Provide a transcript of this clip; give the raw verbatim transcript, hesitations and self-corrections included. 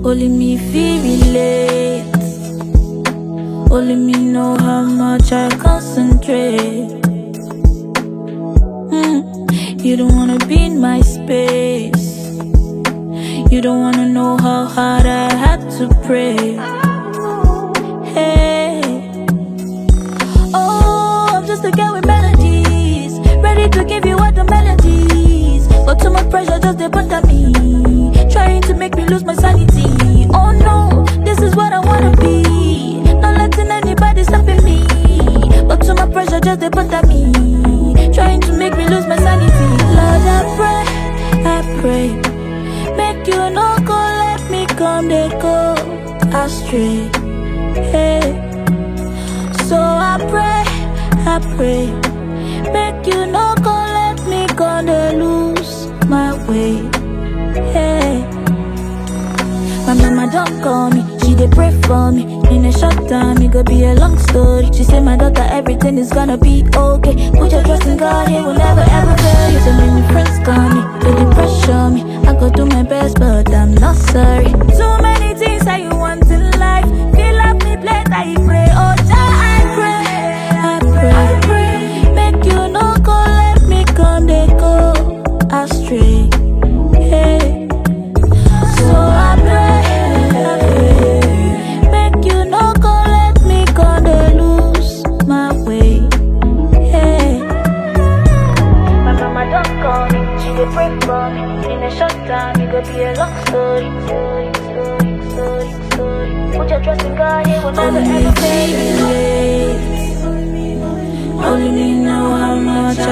Only me feel relate. Only me know how much I concentrate. Mm. You don't wanna be in my space. You don't wanna know how hard I had to pray. Hey, oh, I'm just a girl with melodies, ready to give you all the melodies. But too much pressure just they put on me, trying to make me lose my sanity. Oh no, this is what I wanna be, not letting anybody stopping me. But too much pressure just they put on me, trying to make me lose my sanity. Lord, I pray, I pray, make you no go let me come, they go astray. Hey, so I pray, I pray, make you no go let me go, they lose my way. Hey, my mama don't call me, she dey pray for me. In a short time, it go be a long story. She say my daughter, everything is gonna be okay. Put your trust in God, He will never ever fail you. So many friends call me, they dey pressure me. I go do my best, but I'm not sorry. Too many things that you want in life, fill up me plate, I pray. Oh, Jah, I pray, I pray, I pray, make you no go let me come, they go astray. Hey, so I pray, I pray, make you no go let me go, they lose my way. Hey, my mama don't call me, she dey pray for me. In a short time, it could be a long story, story, story, story, story. Put your trust in God, He will never ever fail you. Only me know how much I